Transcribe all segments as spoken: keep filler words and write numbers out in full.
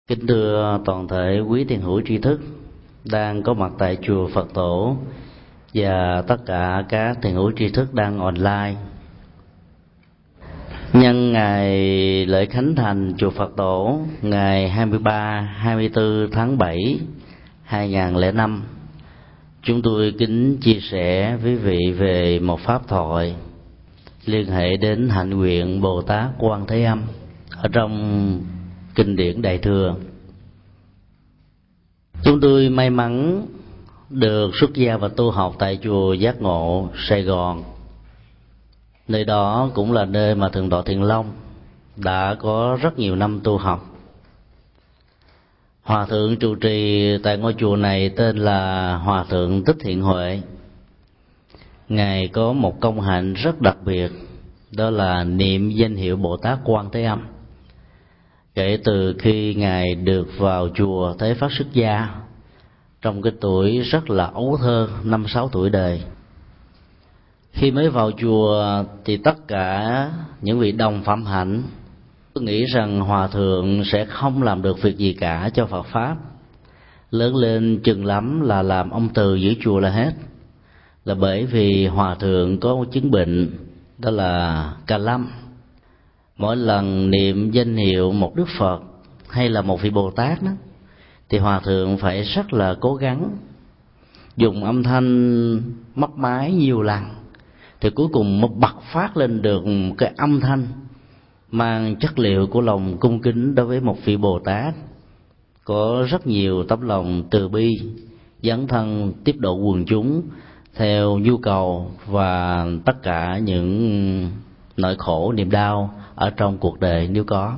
Kính thưa toàn thể quý thiền hữu tri thức đang có mặt tại chùa Phật Tổ và tất cả các thiền hữu tri thức đang online. Nhân ngày lễ khánh thành chùa Phật Tổ ngày hai mươi ba, hai mươi tư tháng bảy hai nghìn không trăm lẻ năm, chúng tôi kính chia sẻ với vị về một pháp thoại liên hệ đến hạnh nguyện Bồ Tát Quan Thế Âm ở trong kinh điển Đại Thừa. Chúng tôi may mắn được xuất gia và tu học tại chùa Giác Ngộ, Sài Gòn. Nơi đó cũng là nơi mà Thượng tọa Thiện Long đã có rất nhiều năm tu học. Hòa thượng trụ trì tại ngôi chùa này tên là Hòa thượng Thích Thiện Huệ. Ngài có một công hạnh rất đặc biệt, đó là niệm danh hiệu Bồ Tát Quan Thế Âm. Kể từ khi Ngài được vào chùa Thế Phát xuất gia, trong cái tuổi rất là ấu thơ, năm sáu tuổi đời. Khi mới vào chùa thì tất cả những vị đồng phạm hạnh tôi nghĩ rằng Hòa thượng sẽ không làm được việc gì cả cho Phật Pháp. Lớn lên chừng lắm là làm ông từ giữ chùa là hết. Là bởi vì Hòa thượng có một chứng bệnh, đó là cà lâm. Mỗi lần niệm danh hiệu một Đức Phật hay là một vị Bồ Tát đó, thì Hòa thượng phải rất là cố gắng dùng âm thanh mấp máy nhiều lần, thì cuối cùng mới bật phát lên được một cái âm thanh mang chất liệu của lòng cung kính đối với một vị Bồ Tát có rất nhiều tấm lòng từ bi, dấn thân tiếp độ quần chúng theo nhu cầu và tất cả những nỗi khổ niềm đau ở trong cuộc đời nếu có.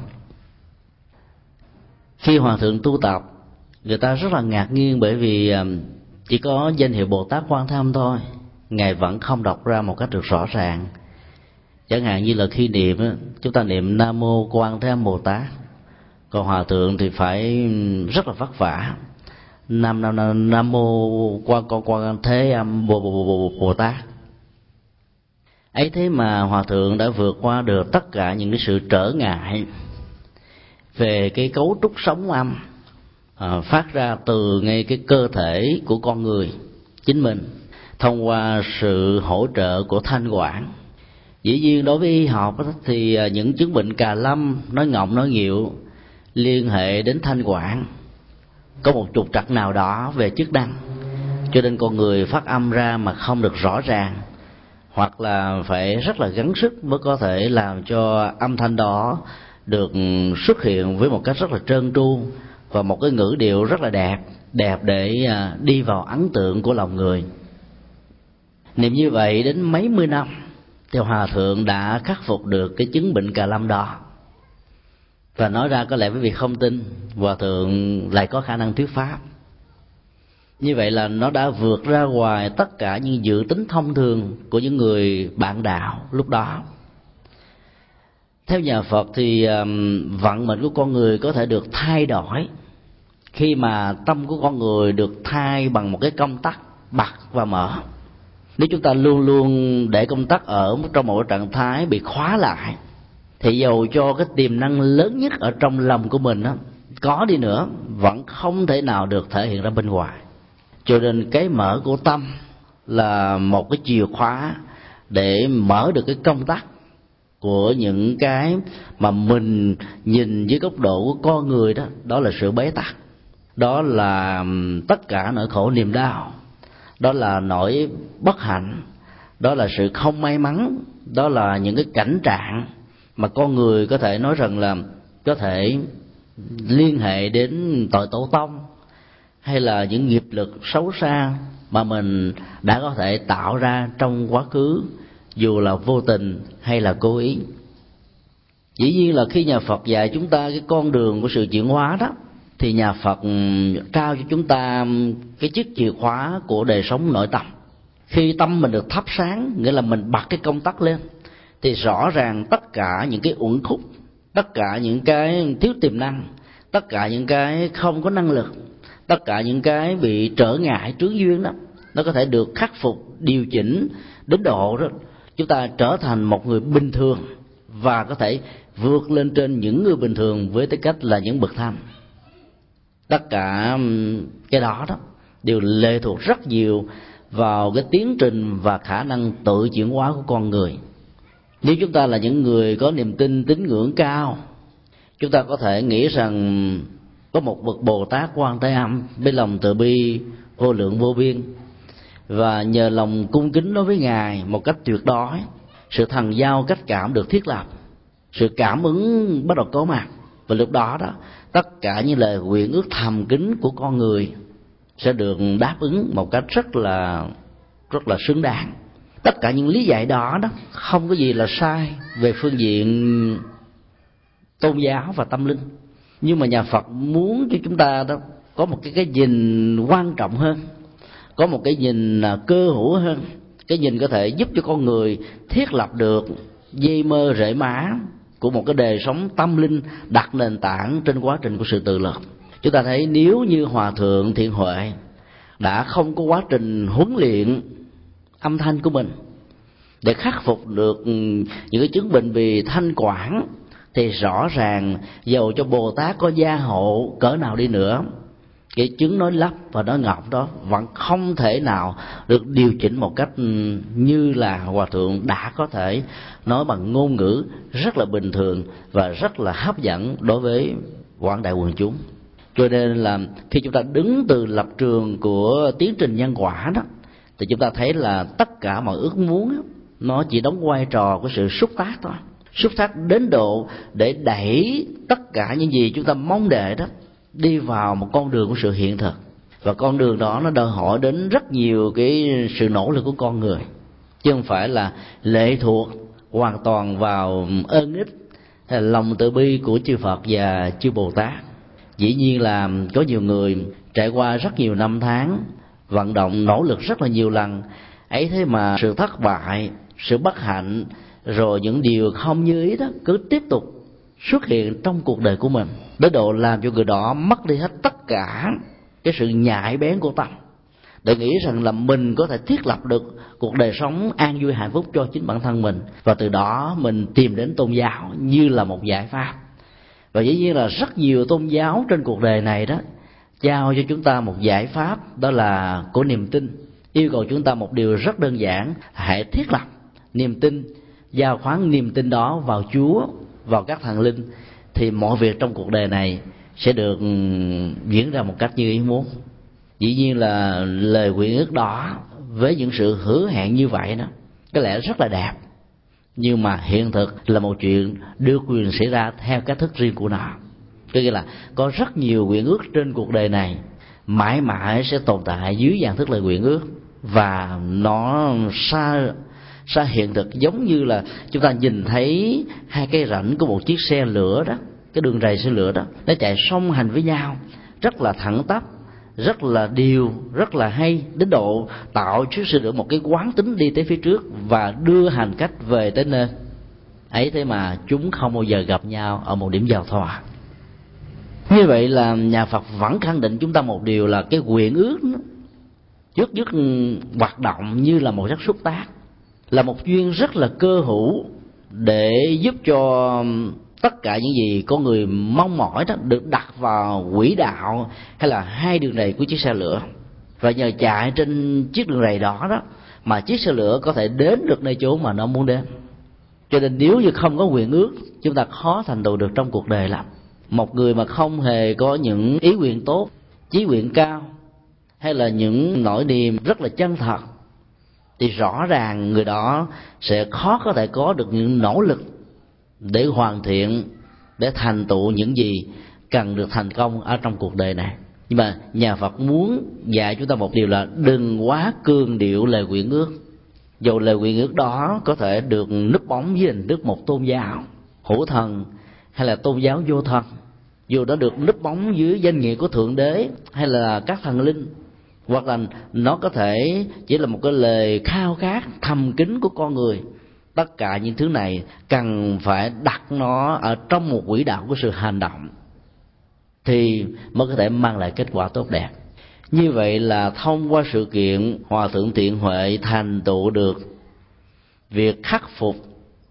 Khi Hòa thượng tu tập, người ta rất là ngạc nhiên, bởi vì chỉ có danh hiệu Bồ Tát Quan Thế Âm thôi, Ngài vẫn không đọc ra một cách được rõ ràng. Chẳng hạn như là khi niệm, chúng ta niệm Nam Mô Quan Thế Âm Bồ Tát, còn Hòa thượng thì phải rất là vất vả. Nam Nam Nam, Nam Mô Quan Quan Quan Thế Âm Bồ Bồ Bồ, Bồ, Bồ Tát. Ấy thế mà Hòa thượng đã vượt qua được tất cả những cái sự trở ngại về cái cấu trúc sống âm à, phát ra từ ngay cái cơ thể của con người chính mình, thông qua sự hỗ trợ của thanh quản. Dĩ nhiên đối với y học thì những chứng bệnh cà lâm, nói ngọng nói nghịu liên hệ đến thanh quản, có một trục trặc nào đó về chức năng, cho nên con người phát âm ra mà không được rõ ràng, hoặc là phải rất là gắng sức mới có thể làm cho âm thanh đó được xuất hiện với một cách rất là trơn tru và một cái ngữ điệu rất là đẹp, đẹp để đi vào ấn tượng của lòng người. Niệm như vậy đến mấy mươi năm thì Hòa thượng đã khắc phục được cái chứng bệnh cà lâm đó. Và nói ra có lẽ quý vị không tin, Hòa thượng lại có khả năng thuyết pháp. Như vậy là nó đã vượt ra ngoài tất cả những dự tính thông thường của những người bạn đạo lúc đó. Theo nhà Phật thì vận mệnh của con người có thể được thay đổi khi mà tâm của con người được thay bằng một cái công tắc bật và mở. Nếu chúng ta luôn luôn để công tắc ở trong một trạng thái bị khóa lại, thì dầu cho cái tiềm năng lớn nhất ở trong lòng của mình đó, có đi nữa, vẫn không thể nào được thể hiện ra bên ngoài. Cho nên cái mở của tâm là một cái chìa khóa để mở được cái công tắc của những cái mà mình nhìn dưới góc độ của con người đó. Đó là sự bế tắc, đó là tất cả nỗi khổ niềm đau, đó là nỗi bất hạnh, đó là sự không may mắn, đó là những cái cảnh trạng mà con người có thể nói rằng là có thể liên hệ đến tội tổ tông, hay là những nghiệp lực xấu xa mà mình đã có thể tạo ra trong quá khứ, dù là vô tình hay là cố ý. Dĩ nhiên là khi nhà Phật dạy chúng ta cái con đường của sự chuyển hóa đó, thì nhà Phật trao cho chúng ta cái chiếc chìa khóa của đời sống nội tâm. Khi tâm mình được thắp sáng, nghĩa là mình bật cái công tắc lên, thì rõ ràng tất cả những cái uẩn khúc, tất cả những cái thiếu tiềm năng, tất cả những cái không có năng lực, tất cả những cái bị trở ngại trướng duyên đó, nó có thể được khắc phục, điều chỉnh đến độ đó chúng ta trở thành một người bình thường, và có thể vượt lên trên những người bình thường với tư cách là những bậc thánh. Tất cả cái đó đó đều lệ thuộc rất nhiều vào cái tiến trình và khả năng tự chuyển hóa của con người. Nếu chúng ta là những người có niềm tin tín ngưỡng cao, chúng ta có thể nghĩ rằng có một bậc Bồ Tát Quan Thế Âm với lòng từ bi vô lượng vô biên, và nhờ lòng cung kính đối với Ngài một cách tuyệt đối, sự thần giao cách cảm được thiết lập, sự cảm ứng bắt đầu có mặt, và lúc đó đó tất cả những lời nguyện ước thầm kín của con người sẽ được đáp ứng một cách rất là rất là xứng đáng. Tất cả những lý giải đó đó không có gì là sai về phương diện tôn giáo và tâm linh, nhưng mà nhà Phật muốn cho chúng ta đó có một cái cái nhìn quan trọng hơn, có một cái nhìn cơ hữu hơn, cái nhìn có thể giúp cho con người thiết lập được dây mơ rễ má của một cái đời sống tâm linh đặt nền tảng trên quá trình của sự tự lập. Chúng ta thấy nếu như Hòa Thượng Thiện Huệ đã không có quá trình huấn luyện âm thanh của mình để khắc phục được những cái chứng bệnh vì thanh quản, thì rõ ràng dầu cho Bồ Tát có gia hộ cỡ nào đi nữa, cái chứng nói lắp và nói ngọc đó vẫn không thể nào được điều chỉnh một cách như là Hòa Thượng đã có thể nói bằng ngôn ngữ rất là bình thường và rất là hấp dẫn đối với quảng đại quần chúng. Cho nên là khi chúng ta đứng từ lập trường của tiến trình nhân quả đó, thì chúng ta thấy là tất cả mọi ước muốn nó chỉ đóng vai trò của sự xúc tác thôi, xúc tác đến độ để đẩy tất cả những gì chúng ta mong đợi đó đi vào một con đường của sự hiện thực. Và con đường đó nó đòi hỏi đến rất nhiều cái sự nỗ lực của con người, chứ không phải là lệ thuộc hoàn toàn vào ơn ích hay là lòng từ bi của chư Phật và chư Bồ Tát. Dĩ nhiên là có nhiều người trải qua rất nhiều năm tháng vận động nỗ lực rất là nhiều lần ấy, thế mà sự thất bại, sự bất hạnh, rồi những điều không như ý đó cứ tiếp tục xuất hiện trong cuộc đời của mình, đến độ làm cho người đó mất đi hết tất cả cái sự nhạy bén của tâm, để nghĩ rằng là mình có thể thiết lập được cuộc đời sống an vui hạnh phúc cho chính bản thân mình, và từ đó mình tìm đến tôn giáo như là một giải pháp. Và dĩ nhiên là rất nhiều tôn giáo trên cuộc đời này đó trao cho chúng ta một giải pháp, đó là của niềm tin, yêu cầu chúng ta một điều rất đơn giản: hãy thiết lập niềm tin, giao khoán niềm tin đó vào Chúa, vào các thần linh, thì mọi việc trong cuộc đời này sẽ được diễn ra một cách như ý muốn. Dĩ nhiên là lời nguyện ước đó với những sự hứa hẹn như vậy đó có lẽ rất là đẹp, nhưng mà hiện thực là một chuyện đưa quyền xảy ra theo cách thức riêng của nó. Có nghĩa là có rất nhiều nguyện ước trên cuộc đời này mãi mãi sẽ tồn tại dưới dạng thức lời nguyện ước, và nó xa xa hiện thực, giống như là chúng ta nhìn thấy hai cái rãnh của một chiếc xe lửa đó, cái đường ray xe lửa đó nó chạy song hành với nhau rất là thẳng tắp, rất là đều, rất là hay, đến độ tạo cho sự được một cái quán tính đi tới phía trước và đưa hành khách về tới nơi ấy, thế mà chúng không bao giờ gặp nhau ở một điểm giao thoa. Như vậy là nhà Phật vẫn khẳng định chúng ta một điều là cái nguyện ước đó, trước nhất hoạt động như là một chất xúc tác, là một duyên rất là cơ hữu để giúp cho tất cả những gì con người mong mỏi đó được đặt vào quỹ đạo hay là hai đường ray của chiếc xe lửa. Và nhờ chạy trên chiếc đường ray đó đó mà chiếc xe lửa có thể đến được nơi chốn mà nó muốn đến. Cho nên nếu như không có nguyện ước, chúng ta khó thành tựu được trong cuộc đời lắm. Một người mà không hề có những ý nguyện tốt, chí nguyện cao, hay là những nỗi niềm rất là chân thật, thì rõ ràng người đó sẽ khó có thể có được những nỗ lực để hoàn thiện, để thành tựu những gì cần được thành công ở trong cuộc đời này. Nhưng mà nhà Phật muốn dạy chúng ta một điều là đừng quá cương điệu lời nguyện ước. Dù lời nguyện ước đó có thể được núp bóng với hình thức một tôn giáo hữu thần hay là tôn giáo vô thần, dù nó được núp bóng dưới danh nghĩa của Thượng Đế hay là các thần linh, hoặc là nó có thể chỉ là một cái lời khao khát thầm kín của con người. Tất cả những thứ này cần phải đặt nó ở trong một quỹ đạo của sự hành động thì mới có thể mang lại kết quả tốt đẹp. Như vậy là thông qua sự kiện Hòa Thượng Thiện Huệ thành tựu được việc khắc phục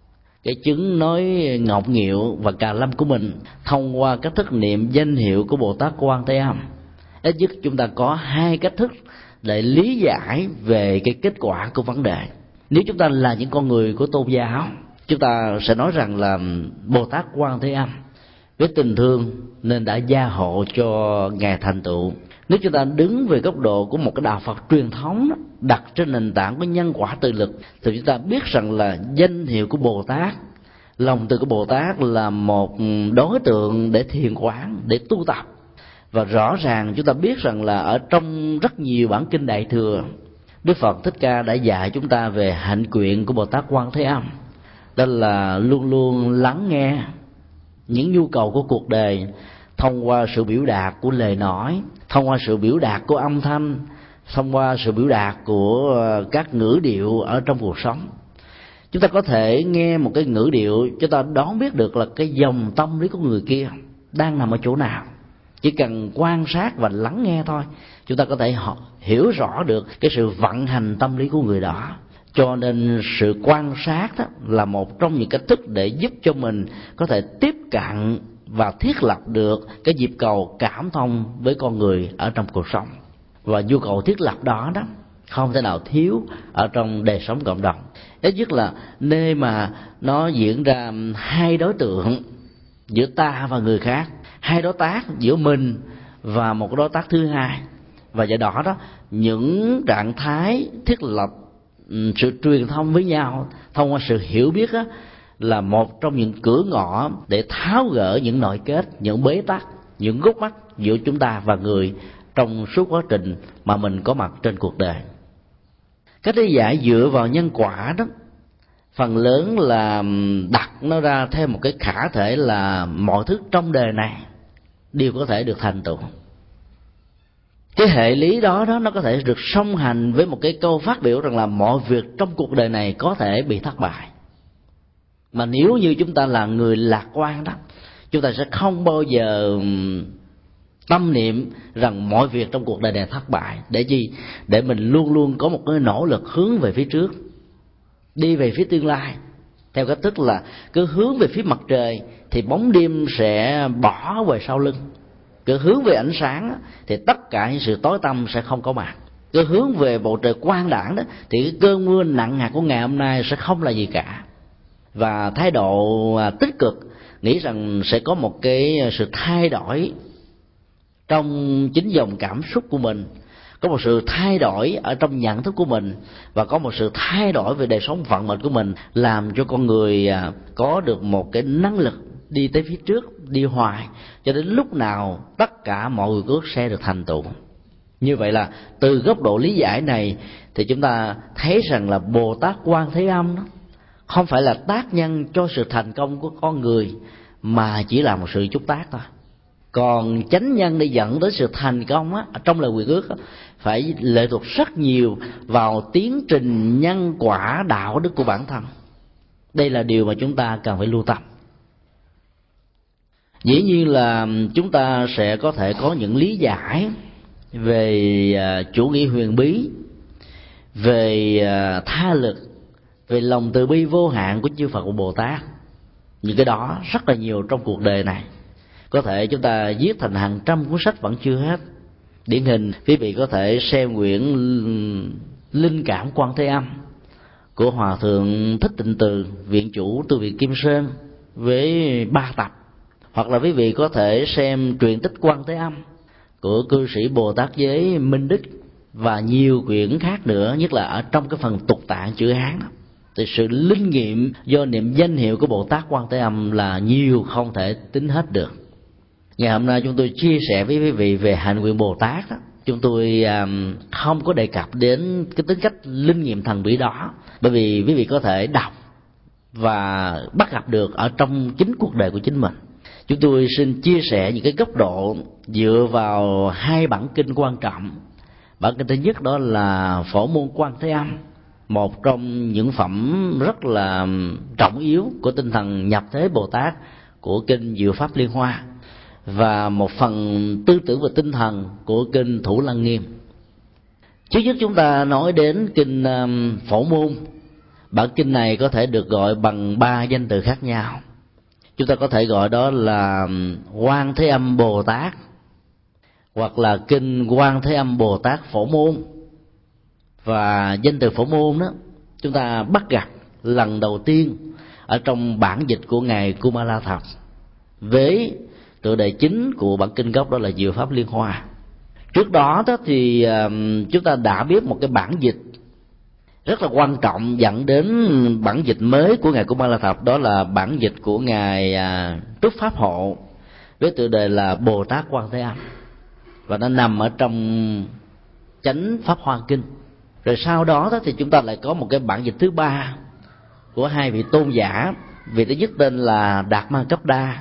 cái chứng nói ngọng nghịu và cà lâm của mình thông qua cách thức niệm danh hiệu của Bồ Tát Quan Thế Âm. Ít nhất chúng ta có hai cách thức để lý giải về cái kết quả của vấn đề. Nếu chúng ta là những con người của tôn giáo, chúng ta sẽ nói rằng là Bồ Tát Quan Thế Âm với tình thương nên đã gia hộ cho ngài thành tựu. Nếu chúng ta đứng về góc độ của một cái đạo Phật truyền thống đặt trên nền tảng của nhân quả tự lực, thì chúng ta biết rằng là danh hiệu của Bồ Tát, lòng từ của Bồ Tát là một đối tượng để thiền quán, để tu tập. Và rõ ràng chúng ta biết rằng là ở trong rất nhiều bản kinh Đại Thừa, Đức Phật Thích Ca đã dạy chúng ta về hạnh nguyện của Bồ Tát Quan Thế Âm, đó là luôn luôn lắng nghe những nhu cầu của cuộc đời thông qua sự biểu đạt của lời nói, thông qua sự biểu đạt của âm thanh, thông qua sự biểu đạt của các ngữ điệu ở trong cuộc sống. Chúng ta có thể nghe một cái ngữ điệu, chúng ta đoán biết được là cái dòng tâm lý của người kia đang nằm ở chỗ nào. Chỉ cần quan sát và lắng nghe thôi, chúng ta có thể hiểu rõ được cái sự vận hành tâm lý của người đó. Cho nên sự quan sát đó là một trong những cách thức để giúp cho mình có thể tiếp cận và thiết lập được cái nhịp cầu cảm thông với con người ở trong cuộc sống. Và nhu cầu thiết lập đó đó không thể nào thiếu ở trong đời sống cộng đồng. Ít nhất là nơi mà nó diễn ra hai đối tượng giữa ta và người khác, hai đối tác giữa mình và một đối tác thứ hai. Và do đó đó, những trạng thái thiết lập sự truyền thông với nhau thông qua sự hiểu biết đó, là một trong những cửa ngõ để tháo gỡ những nội kết, những bế tắc, những gút mắt giữa chúng ta và người trong suốt quá trình mà mình có mặt trên cuộc đời. Cách lý giải dựa vào nhân quả đó, phần lớn là đặt nó ra theo một cái khả thể là mọi thứ trong đời này đều có thể được thành tựu. Cái hệ lý đó đó nó có thể được song hành với một cái câu phát biểu rằng là mọi việc trong cuộc đời này có thể bị thất bại. Mà nếu như chúng ta là người lạc quan đó, chúng ta sẽ không bao giờ tâm niệm rằng mọi việc trong cuộc đời này thất bại. Để gì? Để mình luôn luôn có một cái nỗ lực hướng về phía trước, đi về phía tương lai. Theo cách thức là cứ hướng về phía mặt trời thì bóng đêm sẽ bỏ về sau lưng. Cứ hướng về ánh sáng thì tất cả những sự tối tăm sẽ không có mặt. Cứ hướng về bầu trời quang đãng đó thì cái cơn mưa nặng hạt của ngày hôm nay sẽ không là gì cả. Và thái độ tích cực nghĩ rằng sẽ có một cái sự thay đổi trong chính dòng cảm xúc của mình, có một sự thay đổi ở trong nhận thức của mình, và có một sự thay đổi về đời sống vận mệnh của mình, làm cho con người có được một cái năng lực đi tới phía trước, đi hoài cho đến lúc nào tất cả mọi người ước sẽ được thành tựu. Như vậy là từ góc độ lý giải này thì chúng ta thấy rằng là Bồ Tát Quan Thế Âm đó không phải là tác nhân cho sự thành công của con người, mà chỉ là một sự chúc tác thôi. Còn chánh nhân để dẫn tới sự thành công á, trong lời quyền ước á, phải lệ thuộc rất nhiều vào tiến trình nhân quả đạo đức của bản thân. Đây là điều mà chúng ta cần phải lưu tâm. Dĩ nhiên là chúng ta sẽ có thể có những lý giải về chủ nghĩa huyền bí, về tha lực, về lòng từ bi vô hạn của chư Phật của Bồ Tát. Những cái đó rất là nhiều trong cuộc đời này. Có thể chúng ta viết thành hàng trăm cuốn sách vẫn chưa hết. Điển hình, quý vị có thể xem quyển Linh Cảm Quan Thế Âm của Hòa Thượng Thích Tịnh Từ, viện chủ tu viện Kim Sơn, với ba tập. Hoặc là quý vị có thể xem truyện tích Quan Thế Âm của cư sĩ Bồ Tát Giới Minh Đức, và nhiều quyển khác nữa, nhất là ở trong cái phần tục tạng chữ Hán đó. Thì sự linh nghiệm do niệm danh hiệu của Bồ Tát Quan Thế Âm là nhiều không thể tính hết được. Ngày hôm nay chúng tôi chia sẻ với quý vị về hạnh nguyện Bồ Tát đó. Chúng tôi không có đề cập đến cái tính cách linh nghiệm thần bí đó, bởi vì quý vị có thể đọc và bắt gặp được ở trong chính cuộc đời của chính mình. Chúng tôi xin chia sẻ những cái góc độ dựa vào hai bản kinh quan trọng. Bản kinh thứ nhất đó là Phổ Môn Quan Thế Âm, một trong những phẩm rất là trọng yếu của tinh thần nhập thế Bồ Tát của kinh Diệu Pháp Liên Hoa, và một phần tư tưởng và tinh thần của kinh Thủ Lăng Nghiêm. Trước nhất chúng ta nói đến kinh Phổ Môn, Bản kinh này có thể được gọi bằng ba danh từ khác nhau. Chúng ta có thể gọi đó là Quan Thế Âm Bồ Tát, hoặc là kinh Quan Thế Âm Bồ Tát Phổ Môn. Và danh từ Phổ Môn đó chúng ta bắt gặp lần đầu tiên ở trong bản dịch của ngài Kumara Thập, với tựa đề chính của bản kinh gốc đó là Diệu Pháp Liên Hoa. Trước đó, đó thì chúng ta đã biết một cái bản dịch rất là quan trọng dẫn đến bản dịch mới của ngài Kumara Thập, đó là bản dịch của ngài Trúc Pháp Hộ với tựa đề là Bồ Tát Quan Thế Âm, và nó nằm ở trong Chánh Pháp Hoa Kinh. Rồi sau đó, đó thì chúng ta lại có một cái bản dịch thứ ba của hai vị tôn giả. Vị thứ nhất tên là Đạt Ma Cấp Đa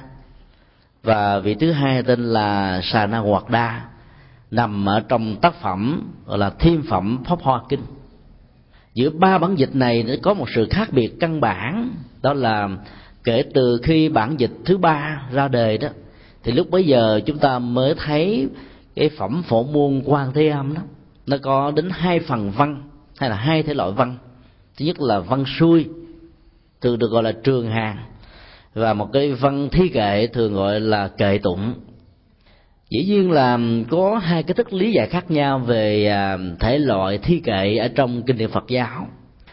và vị thứ hai tên là Sà Na Hoạt Đa, nằm ở trong tác phẩm gọi là Thiên Phẩm Pháp Hoa Kinh. Giữa ba bản dịch này nó có một sự khác biệt căn bản, đó là kể từ khi bản dịch thứ ba ra đời đó, thì lúc bấy giờ chúng ta mới thấy cái phẩm Phổ Môn Quan Thế Âm đó nó có đến hai phần văn, hay là hai thể loại văn. Thứ nhất là văn xuôi, thường được gọi là trường hàng, và một cái văn thi kệ thường gọi là kệ tụng. Dĩ nhiên là có hai cái thức lý giải khác nhau về thể loại thi kệ ở trong kinh điển Phật giáo.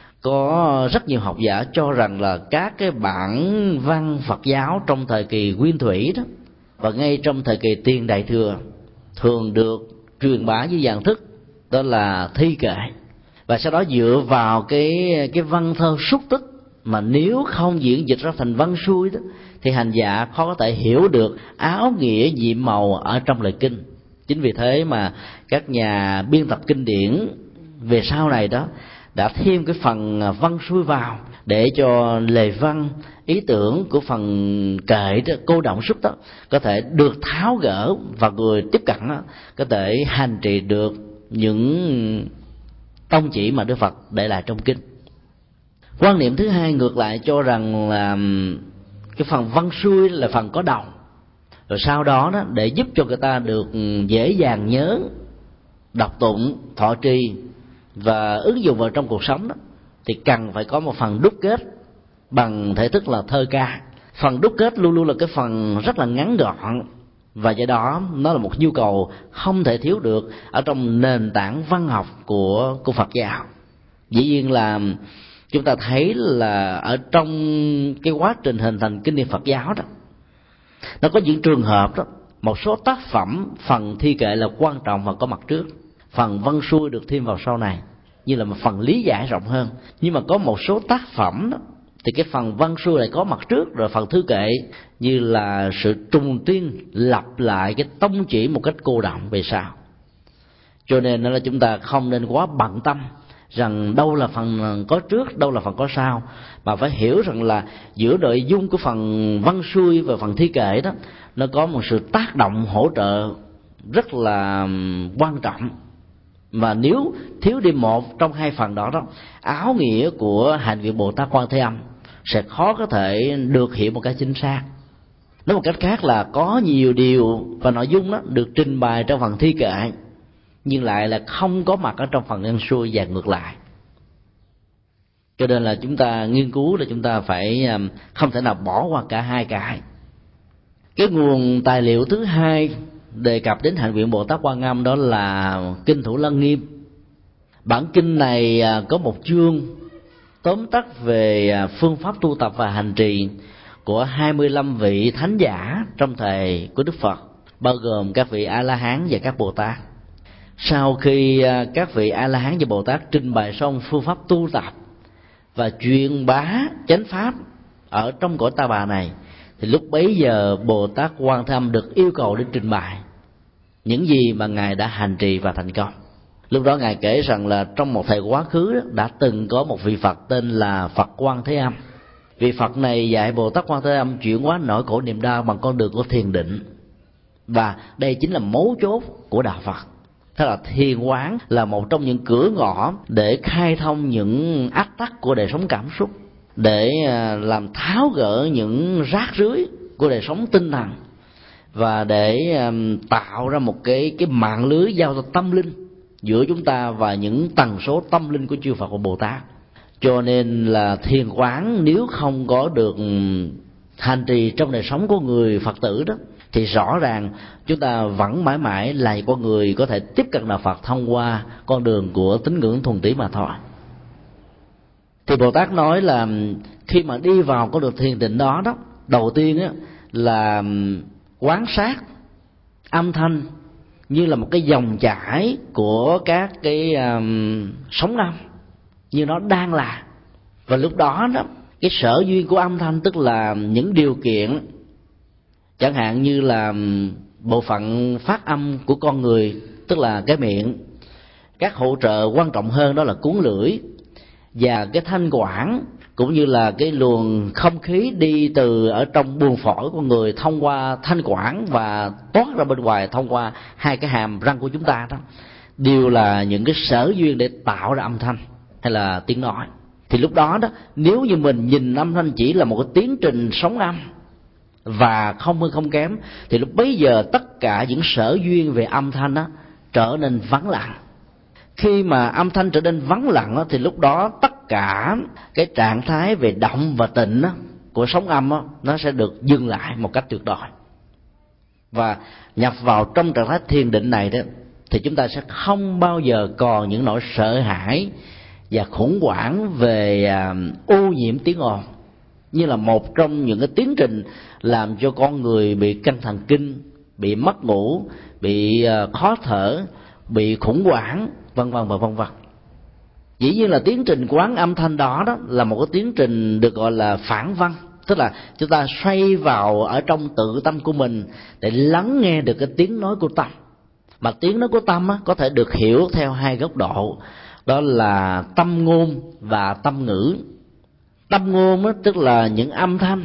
Có rất nhiều học giả cho rằng là các cái bản văn Phật giáo trong thời kỳ Nguyên Thủy đó, và ngay trong thời kỳ Tiền Đại Thừa, thường được truyền bá với dạng thức đó là thi kệ, và sau đó dựa vào cái cái văn thơ xúc tích mà nếu không diễn dịch ra thành văn xuôi đó, thì hành giả khó có thể hiểu được áo nghĩa nhiệm màu ở trong lời kinh. Chính vì thế mà các nhà biên tập kinh điển về sau này đó đã thêm cái phần văn xuôi vào, để cho lời văn, ý tưởng của phần kệ đó, cô động xúc đó, có thể được tháo gỡ, và người tiếp cận đó, có thể hành trì được những tông chỉ mà Đức Phật để lại trong kinh. Quan niệm thứ hai ngược lại cho rằng là cái phần văn xuôi là phần có đầu, rồi sau đó đó để giúp cho người ta được dễ dàng nhớ, đọc tụng, thọ trì và ứng dụng vào trong cuộc sống đó, thì cần phải có một phần đúc kết bằng thể thức là thơ ca. Phần đúc kết luôn luôn là cái phần rất là ngắn gọn, và do đó nó là một nhu cầu không thể thiếu được ở trong nền tảng văn học của của Phật giáo. Dĩ nhiên là chúng ta thấy là ở trong cái quá trình hình thành kinh điển Phật giáo đó, nó có những trường hợp đó, một số tác phẩm phần thi kệ là quan trọng và có mặt trước, phần văn xuôi được thêm vào sau này như là một phần lý giải rộng hơn. Nhưng mà có một số tác phẩm đó, thì cái phần văn xuôi lại có mặt trước, rồi phần thư kệ như là sự trùng tuyên lặp lại cái tông chỉ một cách cô động về sau. Cho nên là chúng ta không nên quá bận tâm rằng đâu là phần có trước, đâu là phần có sau, mà phải hiểu rằng là giữa nội dung của phần văn xuôi và phần thi kệ đó, nó có một sự tác động hỗ trợ rất là quan trọng. Mà nếu thiếu đi một trong hai phần đó đó, áo nghĩa của hạnh vị Bồ Tát Quan Thế Âm sẽ khó có thể được hiểu một cách chính xác. Nói một cách khác là có nhiều điều và nội dung đó được trình bày trong phần thi kệ, nhưng lại là không có mặt ở trong phần văn xuôi và ngược lại. Cho nên là chúng ta nghiên cứu là chúng ta phải không thể nào bỏ qua cả hai cái. Cái nguồn tài liệu thứ hai đề cập đến hạnh nguyện Bồ Tát Quan Âm đó là kinh Thủ Lăng Nghiêm. Bản kinh này có một chương tóm tắt về phương pháp tu tập và hành trì của hai mươi lăm vị thánh giả trong thời của Đức Phật, bao gồm các vị A La Hán và các Bồ Tát. Sau khi các vị A La Hán và Bồ Tát trình bày xong phương pháp tu tập và truyền bá chánh pháp ở trong cõi Ta Bà này, thì lúc bấy giờ Bồ Tát Quan Thế Âm được yêu cầu để trình bày những gì mà ngài đã hành trì và thành công. Lúc đó ngài kể rằng là trong một thời quá khứ đã từng có một vị Phật tên là Phật Quan Thế Âm. Vị Phật này dạy Bồ Tát Quan Thế Âm chuyển hóa nỗi khổ niềm đau bằng con đường của thiền định, và đây chính là mấu chốt của đạo Phật. Thế là thiền quán là một trong những cửa ngõ để khai thông những ách tắc của đời sống cảm xúc, để làm tháo gỡ những rác rưới của đời sống tinh thần, và để tạo ra một cái cái mạng lưới giao thông tâm linh giữa chúng ta và những tần số tâm linh của chư Phật và Bồ Tát. Cho nên là thiền quán nếu không có được hành trì trong đời sống của người Phật tử đó, thì rõ ràng chúng ta vẫn mãi mãi là con người có thể tiếp cận đạo Phật thông qua con đường của tín ngưỡng thuần túy mà thôi. Thì Bồ Tát nói là khi mà đi vào con đường thiền định đó đó, đầu tiên á, là quan sát âm thanh như là một cái dòng chảy của các cái um, sóng âm như nó đang là. Và lúc đó đó, cái sở duyên của âm thanh, tức là những điều kiện, chẳng hạn như là bộ phận phát âm của con người, tức là cái miệng, các hỗ trợ quan trọng hơn đó là cuốn lưỡi và cái thanh quản, cũng như là cái luồng không khí đi từ ở trong buồng phổi của người thông qua thanh quản và toát ra bên ngoài thông qua hai cái hàm răng của chúng ta đó, đều là những cái sở duyên để tạo ra âm thanh hay là tiếng nói. Thì lúc đó đó, nếu như mình nhìn âm thanh chỉ là một cái tiến trình sóng âm và không hơn không kém, thì lúc bấy giờ tất cả những sở duyên về âm thanh đó trở nên vắng lặng. Khi mà âm thanh trở nên vắng lặng đó, thì lúc đó tất cả cái trạng thái về động và tịnh đó, của sóng âm đó, nó sẽ được dừng lại một cách tuyệt đối. Và nhập vào trong trạng thái thiền định này đó, thì chúng ta sẽ không bao giờ còn những nỗi sợ hãi và khủng hoảng về à, ô nhiễm tiếng ồn, như là một trong những cái tiến trình làm cho con người bị căng thần kinh, bị mất ngủ, bị à, khó thở, bị khủng hoảng, vân vân và vân vân. Dĩ nhiên là tiến trình quán âm thanh đó đó là một cái tiến trình được gọi là phản văn, tức là chúng ta xoay vào ở trong tự tâm của mình để lắng nghe được cái tiếng nói của tâm. Mà tiếng nói của tâm á, có thể được hiểu theo hai góc độ, đó là tâm ngôn và tâm ngữ. Tâm ngôn á, tức là những âm thanh,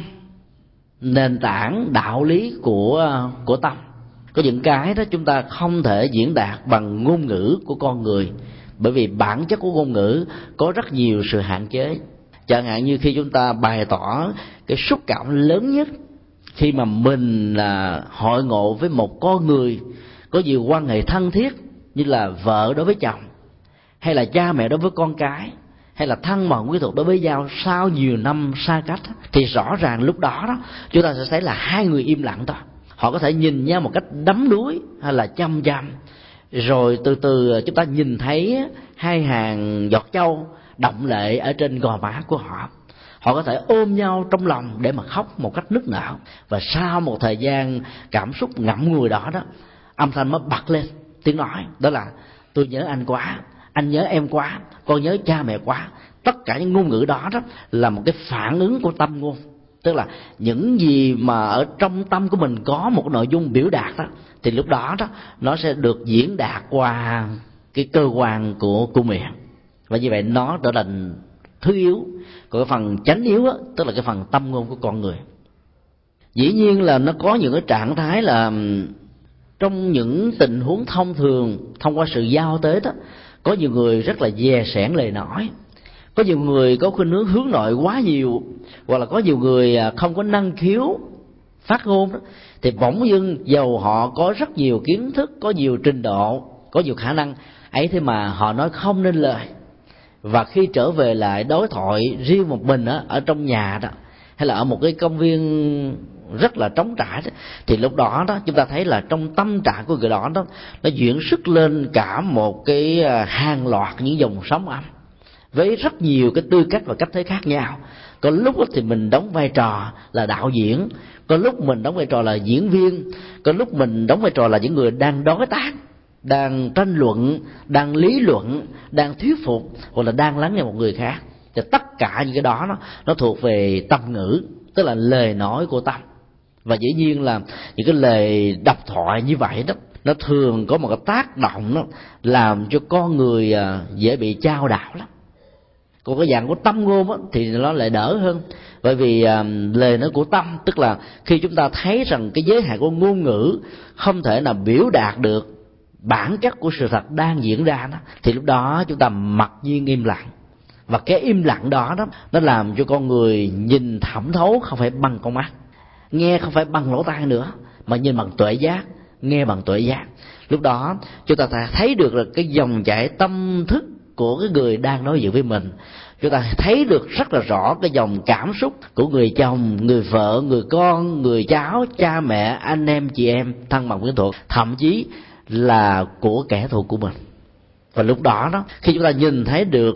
nền tảng đạo lý của của tâm. Có những cái đó chúng ta không thể diễn đạt bằng ngôn ngữ của con người, bởi vì bản chất của ngôn ngữ có rất nhiều sự hạn chế. Chẳng hạn như khi chúng ta bày tỏ cái xúc cảm lớn nhất khi mà mình là hội ngộ với một con người có nhiều quan hệ thân thiết, như là vợ đối với chồng, hay là cha mẹ đối với con cái, hay là thân mật quý thuộc đối với nhau sau nhiều năm xa cách, thì rõ ràng lúc đó đó chúng ta sẽ thấy là hai người im lặng thôi. Họ có thể nhìn nhau một cách đắm đuối hay là chăm chăm, rồi từ từ chúng ta nhìn thấy hai hàng giọt châu đọng lệ ở trên gò má của họ. Họ có thể ôm nhau trong lòng để mà khóc một cách nức nở, và sau một thời gian cảm xúc ngậm ngùi đó đó, âm thanh mới bật lên tiếng nói, đó là tôi nhớ anh quá, anh nhớ em quá, con nhớ cha mẹ quá. Tất cả những ngôn ngữ đó đó là một cái phản ứng của tâm ngôn, tức là những gì mà ở trong tâm của mình có một nội dung biểu đạt đó, thì lúc đó đó nó sẽ được diễn đạt qua cái cơ quan của của miệng. Và như vậy nó trở thành thứ yếu. Còn cái phần chánh yếu đó, tức là cái phần tâm ngôn của con người. Dĩ nhiên là nó có những cái trạng thái là trong những tình huống thông thường, thông qua sự giao tế đó, có nhiều người rất là dè sẻn lời nói, có nhiều người có khuynh hướng hướng nội quá nhiều, hoặc là có nhiều người không có năng khiếu phát ngôn đó, thì bỗng dưng dầu họ có rất nhiều kiến thức, có nhiều trình độ, có nhiều khả năng ấy, thế mà họ nói không nên lời. Và khi trở về lại đối thoại riêng một mình đó, ở trong nhà đó, hay là ở một cái công viên rất là trống trải đó, thì lúc đó đó chúng ta thấy là trong tâm trạng của người đó đó, nó diễn xuất lên cả một cái hàng loạt những dòng sóng âm với rất nhiều cái tư cách và cách thế khác nhau. Có lúc thì mình đóng vai trò là đạo diễn, có lúc mình đóng vai trò là diễn viên, có lúc mình đóng vai trò là những người đang đối tác, đang tranh luận, đang lý luận, đang thuyết phục, hoặc là đang lắng nghe một người khác. Thì tất cả những cái đó nó, nó thuộc về tâm ngữ, tức là lời nói của tâm. Và dĩ nhiên là những cái lời độc thoại như vậy đó, nó thường có một cái tác động đó, làm cho con người dễ bị chao đảo lắm. Còn cái dạng của tâm ngôn đó, thì nó lại đỡ hơn, bởi vì à, lời nói của tâm, tức là khi chúng ta thấy rằng cái giới hạn của ngôn ngữ không thể nào biểu đạt được bản chất của sự thật đang diễn ra đó, thì lúc đó chúng ta mặc nhiên im lặng. Và cái im lặng đó đó, nó làm cho con người nhìn thẩm thấu không phải bằng con mắt, nghe không phải bằng lỗ tai nữa, mà nhìn bằng tuệ giác, nghe bằng tuệ giác. Lúc đó chúng ta thấy được là cái dòng chảy tâm thức của cái người đang nói chuyện với mình. Chúng ta thấy được rất là rõ cái dòng cảm xúc của người chồng, người vợ, người con, người cháu, cha mẹ, anh em, chị em, thân bằng quyến thuộc, thậm chí là của kẻ thù của mình. Và lúc đó đó, khi chúng ta nhìn thấy được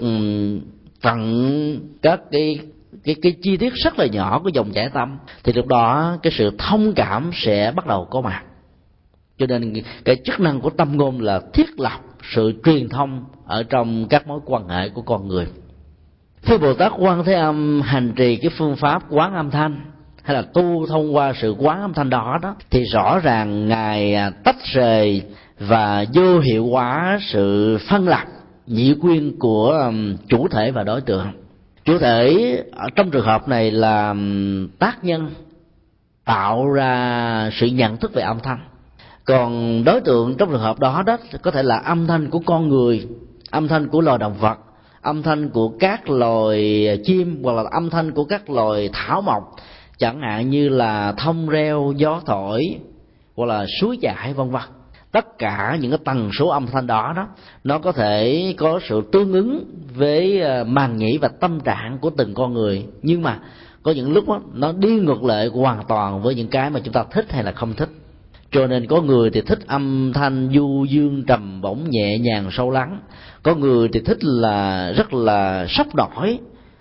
tận các cái cái cái chi tiết rất là nhỏ của dòng chảy tâm, thì lúc đó cái sự thông cảm sẽ bắt đầu có mặt. Cho nên cái chức năng của tâm ngôn là thiết lập sự truyền thông ở trong các mối quan hệ của con người. Khi Bồ Tát Quan Thế Âm hành trì cái phương pháp quán âm thanh, hay là tu thông qua sự quán âm thanh đó đó, thì rõ ràng ngài tách rời và vô hiệu hóa sự phân lập nhị quyên của chủ thể và đối tượng. Chủ thể ở trong trường hợp này là tác nhân tạo ra sự nhận thức về âm thanh, còn đối tượng trong trường hợp đó đó có thể là âm thanh của con người, âm thanh của loài động vật, âm thanh của các loài chim, hoặc là âm thanh của các loài thảo mộc, chẳng hạn như là thông reo, gió thổi, hoặc là suối chảy, vân vân. Tất cả những cái tần số âm thanh đó đó, nó có thể có sự tương ứng với màng nhĩ và tâm trạng của từng con người, nhưng mà có những lúc đó, nó đi ngược lại hoàn toàn với những cái mà chúng ta thích hay là không thích. Cho nên có người thì thích âm thanh du dương, trầm bổng, nhẹ nhàng, sâu lắng. Có người thì thích là rất là sốc nổi,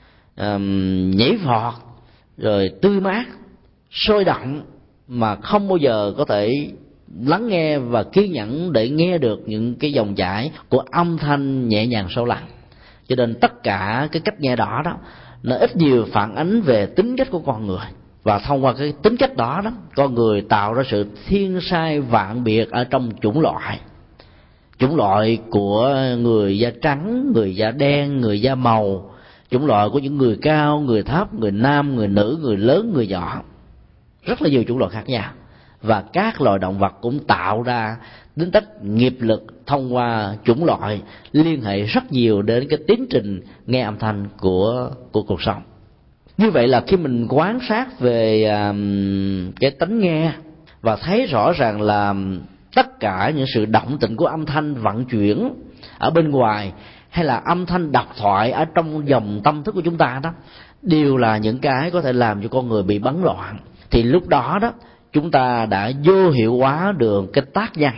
um, nhảy vọt, rồi tươi mát, sôi động, mà không bao giờ có thể lắng nghe và kiên nhẫn để nghe được những cái dòng chảy của âm thanh nhẹ nhàng sâu lắng. Cho nên tất cả cái cách nghe đó đó, nó ít nhiều phản ánh về tính cách của con người. Và thông qua cái tính cách đó đó, con người tạo ra sự thiên sai vạn biệt ở trong chủng loại. Chủng loại của người da trắng, người da đen, người da màu, chủng loại của những người cao, người thấp, người nam, người nữ, người lớn, người nhỏ. Rất là nhiều chủng loại khác nhau. Và các loài động vật cũng tạo ra tính cách nghiệp lực thông qua chủng loại, liên hệ rất nhiều đến cái tiến trình nghe âm thanh của, của cuộc sống. Như vậy là khi mình quan sát về um, cái tánh nghe và thấy rõ ràng là tất cả những sự động tĩnh của âm thanh vận chuyển ở bên ngoài, hay là âm thanh độc thoại ở trong dòng tâm thức của chúng ta đó, đều là những cái có thể làm cho con người bị bấn loạn. Thì lúc đó đó, chúng ta đã vô hiệu hóa được cái tác nhân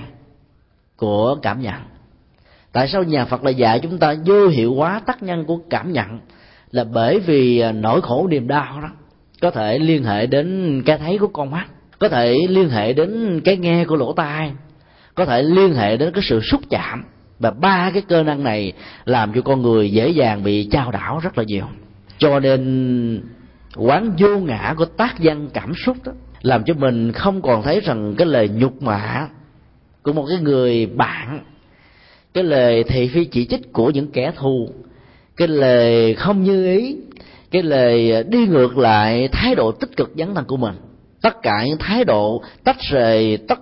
của cảm nhận. Tại sao nhà Phật lại dạy chúng ta vô hiệu hóa tác nhân của cảm nhận? Là bởi vì nỗi khổ niềm đau đó có thể liên hệ đến cái thấy của con mắt, có thể liên hệ đến cái nghe của lỗ tai, có thể liên hệ đến cái sự xúc chạm. Và ba cái cơ năng này làm cho con người dễ dàng bị chao đảo rất là nhiều. Cho nên quán vô ngã của tác nhân cảm xúc đó làm cho mình không còn thấy rằng cái lời nhục mạ của một cái người bạn, cái lời thị phi chỉ trích của những kẻ thù, cái lời không như ý, cái lời đi ngược lại thái độ tích cực dấn thân của mình, tất cả những thái độ tách rời tất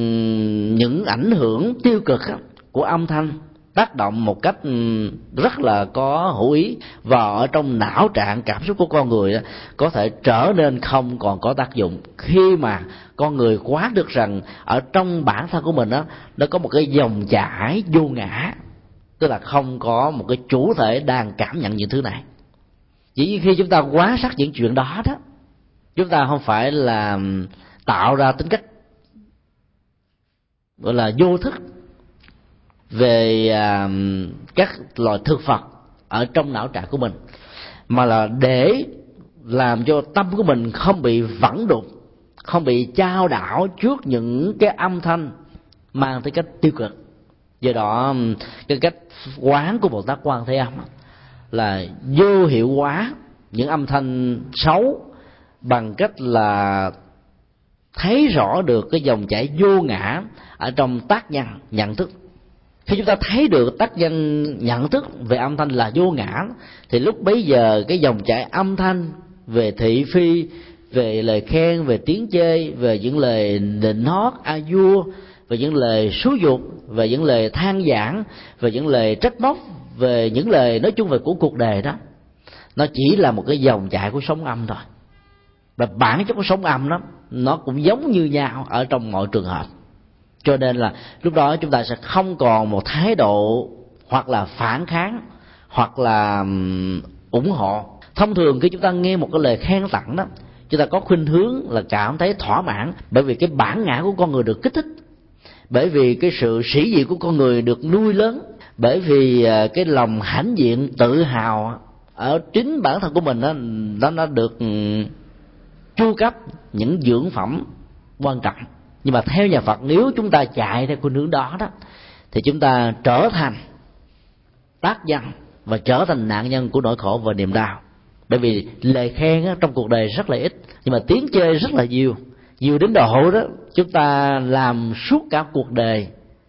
những ảnh hưởng tiêu cực của âm thanh tác động một cách rất là có hữu ý vào ở trong não trạng cảm xúc của con người đó, có thể trở nên không còn có tác dụng khi mà con người quán được rằng ở trong bản thân của mình đó, nó có một cái dòng chảy vô ngã, tức là không có một cái chủ thể đang cảm nhận những thứ này. Chỉ khi chúng ta quan sát những chuyện đó đó, chúng ta không phải là tạo ra tính cách gọi là vô thức về à, các loài thực vật ở trong não trạng của mình, mà là để làm cho tâm của mình không bị vẩn đục, không bị chao đảo trước những cái âm thanh mang tới cách tiêu cực. Do đó cái cách quán của Bồ Tát Quan Thế Âm là vô hiệu hóa những âm thanh xấu bằng cách là thấy rõ được cái dòng chảy vô ngã ở trong tác nhân nhận thức. Khi chúng ta thấy được tác nhân nhận thức về âm thanh là vô ngã, thì lúc bấy giờ cái dòng chảy âm thanh về thị phi, về lời khen, về tiếng chê, về những lời nịnh hót a vua, về những lời xúi giục, về những lời than vãn, về những lời trách móc, về những lời nói chung về của cuộc đời đó, nó chỉ là một cái dòng chảy của sóng âm thôi. Và bản chất của sóng âm đó nó cũng giống như nhau ở trong mọi trường hợp. Cho nên là lúc đó chúng ta sẽ không còn một thái độ hoặc là phản kháng hoặc là ủng hộ. Thông thường khi chúng ta nghe một cái lời khen tặng đó, chúng ta có khuynh hướng là cảm thấy thỏa mãn, bởi vì cái bản ngã của con người được kích thích, bởi vì cái sự sĩ diện của con người được nuôi lớn, bởi vì cái lòng hãnh diện tự hào ở chính bản thân của mình đó, nó nó được chu cấp những dưỡng phẩm quan trọng. Nhưng mà theo nhà Phật, nếu chúng ta chạy theo khuynh hướng đó đó thì chúng ta trở thành tác nhân và trở thành nạn nhân của nỗi khổ và niềm đau. Bởi vì lời khen á, trong cuộc đời rất là ít, nhưng mà tiếng chê rất là nhiều, nhiều đến độ đó chúng ta làm suốt cả cuộc đời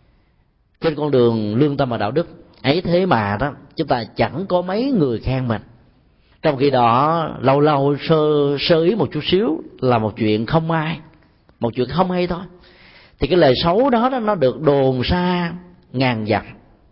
trên con đường lương tâm và đạo đức ấy, thế mà đó chúng ta chẳng có mấy người khen mình. Trong khi đó lâu lâu sơ sơ ý một chút xíu là một chuyện không ai, một chuyện không hay thôi, thì cái lời xấu đó, đó nó được đồn xa ngàn dặm,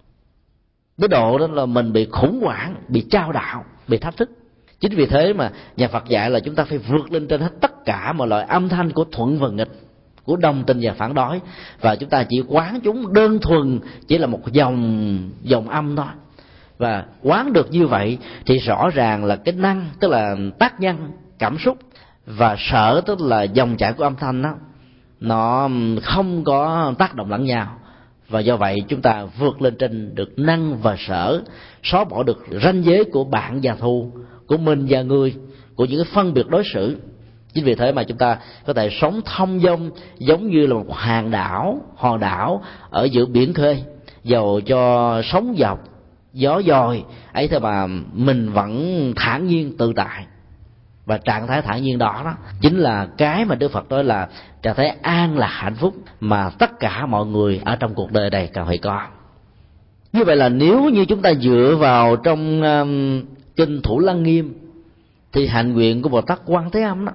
tới độ đó là mình bị khủng hoảng, bị chao đảo, bị thách thức. Chính vì thế mà nhà Phật dạy là chúng ta phải vượt lên trên hết tất cả mọi loại âm thanh của thuận và nghịch, của đồng tình và phản đối, và chúng ta chỉ quán chúng đơn thuần chỉ là một dòng dòng âm thôi. Và quán được như vậy thì rõ ràng là cái năng, tức là tác nhân cảm xúc, và sở, tức là dòng chảy của âm thanh đó, nó không có tác động lẫn nhau. Và do vậy chúng ta vượt lên trên được năng và sở, xóa bỏ được ranh giới của bạn và thù, của mình và người, của những cái phân biệt đối xử. Chính vì thế mà chúng ta có thể sống thông dong giống như là một hòn đảo, hòn đảo ở giữa biển khơi, dầu cho sóng dọc gió dồi ấy thôi mà mình vẫn thản nhiên tự tại. Và trạng thái thản nhiên đó, đó chính là cái mà Đức Phật nói là trạng thái an lạc hạnh phúc mà tất cả mọi người ở trong cuộc đời này cần phải có. Như vậy là nếu như chúng ta dựa vào trong um, kinh Thủ Lăng Nghiêm, thì hạnh nguyện của Bồ Tát Quan Thế Âm đó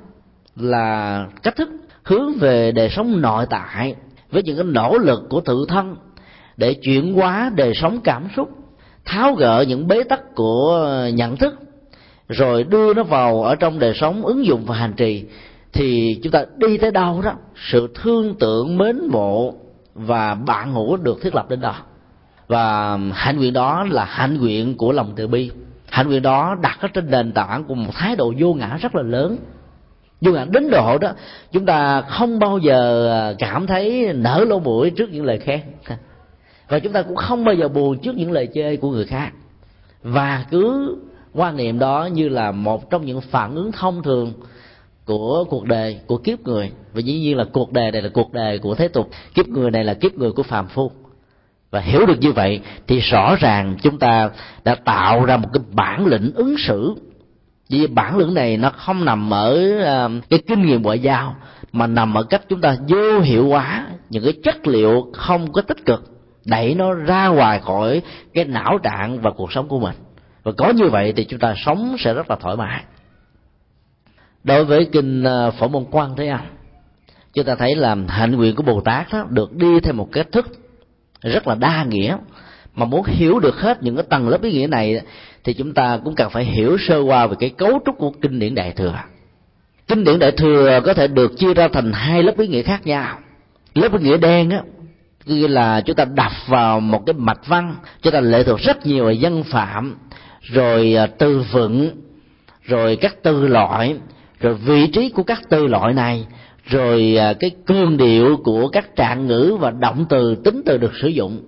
là cách thức hướng về đời sống nội tại với những cái nỗ lực của tự thân để chuyển hóa đời sống cảm xúc, tháo gỡ những bế tắc của nhận thức, rồi đưa nó vào ở trong đời sống ứng dụng và hành trì. Thì chúng ta đi tới đâu đó, sự thương tượng, mến mộ và bạn hữu được thiết lập đến đó. Và hạnh nguyện đó là hạnh nguyện của lòng từ bi. Hạnh nguyện đó đặt ở trên nền tảng của một thái độ vô ngã rất là lớn. Vô ngã đến độ đó chúng ta không bao giờ cảm thấy nở lỗ mũi trước những lời khen, và chúng ta cũng không bao giờ buồn trước những lời chê của người khác, và cứ quan niệm đó như là một trong những phản ứng thông thường của cuộc đời, của kiếp người. Và dĩ nhiên là cuộc đời này là cuộc đời của thế tục, kiếp người này là kiếp người của phàm phu. Và hiểu được như vậy thì rõ ràng chúng ta đã tạo ra một cái bản lĩnh ứng xử. Vì bản lĩnh này nó không nằm ở cái kinh nghiệm ngoại giao, mà nằm ở cách chúng ta vô hiệu hóa những cái chất liệu không có tích cực, đẩy nó ra ngoài khỏi cái não trạng và cuộc sống của mình. Và có như vậy thì chúng ta sống sẽ rất là thoải mái. Đối với kinh Phổ Môn Quan Thế Âm, chúng ta thấy là hạnh nguyện của Bồ Tát đó được đi theo một cách thức rất là đa nghĩa. Mà muốn hiểu được hết những cái tầng lớp ý nghĩa này thì chúng ta cũng cần phải hiểu sơ qua về cái cấu trúc của kinh điển Đại Thừa. Kinh điển Đại Thừa có thể được chia ra thành hai lớp ý nghĩa khác nhau. Lớp ý nghĩa đen á, như là chúng ta đập vào một cái mạch văn, chúng ta lệ thuộc rất nhiều về dân phạm, rồi từ vựng, rồi các từ loại, rồi vị trí của các từ loại này, rồi cái cương điệu của các trạng ngữ và động từ, tính từ được sử dụng.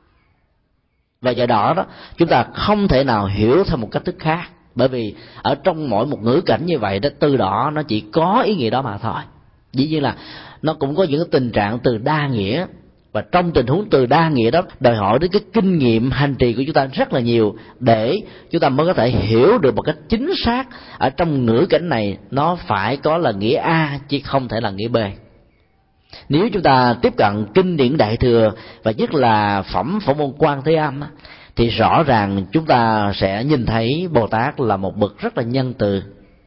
Và do đó đó chúng ta không thể nào hiểu theo một cách thức khác, bởi vì ở trong mỗi một ngữ cảnh như vậy đó, từ đó nó chỉ có ý nghĩa đó mà thôi. Dĩ nhiên là nó cũng có những cái tình trạng từ đa nghĩa, và trong tình huống từ đa nghĩa đó đòi hỏi đến cái kinh nghiệm hành trì của chúng ta rất là nhiều, để chúng ta mới có thể hiểu được một cách chính xác ở trong ngữ cảnh này nó phải có là nghĩa A chứ không thể là nghĩa B. Nếu chúng ta tiếp cận kinh điển Đại Thừa và nhất là phẩm Phổ Môn Quan Thế Âm thì rõ ràng chúng ta sẽ nhìn thấy Bồ Tát là một bậc rất là nhân từ,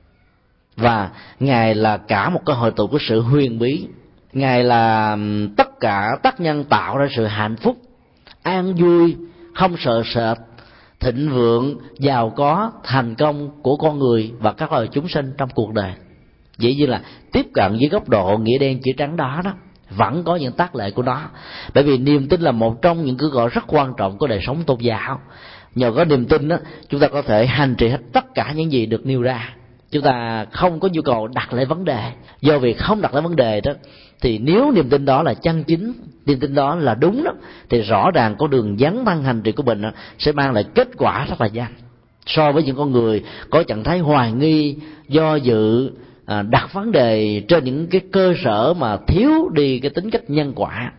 và Ngài là cả một cái hội tụ của sự huyền bí. Ngài là tất cả tác nhân tạo ra sự hạnh phúc, an vui, không sợ sệt, thịnh vượng, giàu có, thành công của con người và các loài chúng sinh trong cuộc đời. Dĩ nhiên là tiếp cận với góc độ nghĩa đen chữ trắng đó đó vẫn có những tác lệ của nó, bởi vì niềm tin là một trong những cứ gọi rất quan trọng của đời sống tôn giáo. Nhờ có niềm tin đó, chúng ta có thể hành trì hết tất cả những gì được nêu ra. Chúng ta không có nhu cầu đặt lại vấn đề. Do vì không đặt lại vấn đề đó, thì nếu niềm tin đó là chân chính, niềm tin đó là đúng đó, thì rõ ràng con đường dấn thân hành trì của mình đó, sẽ mang lại kết quả rất là nhanh. So với những con người có trạng thái hoài nghi, do dự, à, đặt vấn đề trên những cái cơ sở mà thiếu đi cái tính cách nhân quả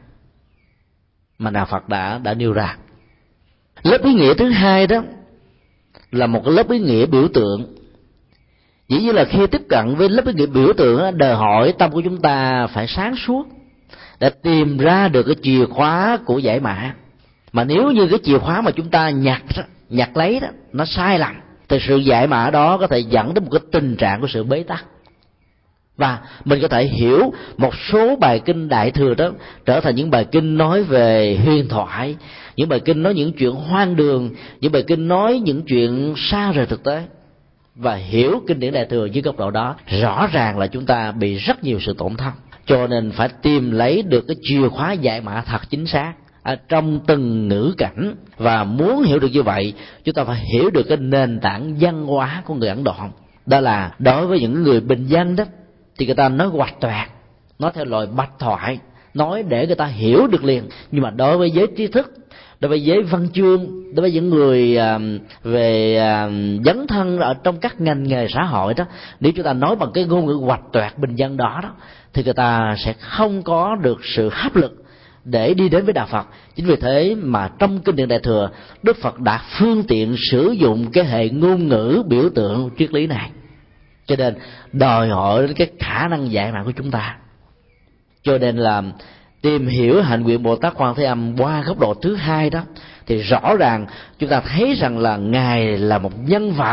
mà Đạo Phật đã đã nêu ra. Lớp ý nghĩa thứ hai đó là một cái lớp ý nghĩa biểu tượng. Dĩ nhiên là khi tiếp cận với lớp ý nghĩa biểu tượng đó, đòi hỏi tâm của chúng ta phải sáng suốt để tìm ra được cái chìa khóa của giải mã. Mà nếu như cái chìa khóa mà chúng ta nhặt nhặt lấy đó nó sai lầm, thì sự giải mã đó có thể dẫn đến một cái tình trạng của sự bế tắc. Và mình có thể hiểu một số bài kinh Đại Thừa đó trở thành những bài kinh nói về huyền thoại, những bài kinh nói những chuyện hoang đường, những bài kinh nói những chuyện xa rời thực tế. Và hiểu kinh điển Đại Thừa dưới góc độ đó, rõ ràng là chúng ta bị rất nhiều sự tổn thất. Cho nên phải tìm lấy được cái chìa khóa giải mã thật chính xác ở trong từng ngữ cảnh. Và muốn hiểu được như vậy, chúng ta phải hiểu được cái nền tảng văn hóa của người Ấn Độ. Đó là đối với những người bình dân đó, thì người ta nói hoạch toẹt, nói theo lời bạch thoại, nói để người ta hiểu được liền. Nhưng mà đối với giới trí thức, đối với giới văn chương, đối với những người về dấn thân ở trong các ngành nghề xã hội đó, nếu chúng ta nói bằng cái ngôn ngữ hoạch toẹt bình dân đó đó, thì người ta sẽ không có được sự hấp lực để đi đến với Đạo Phật. Chính vì thế mà trong kinh điển Đại Thừa, Đức Phật đã phương tiện sử dụng cái hệ ngôn ngữ biểu tượng triết lý này, cho nên đòi hỏi đến cái khả năng giải mã của chúng ta. Cho nên là tìm hiểu hạnh nguyện Bồ Tát Quan Thế Âm qua góc độ thứ hai đó, thì rõ ràng chúng ta thấy rằng là Ngài là một nhân vật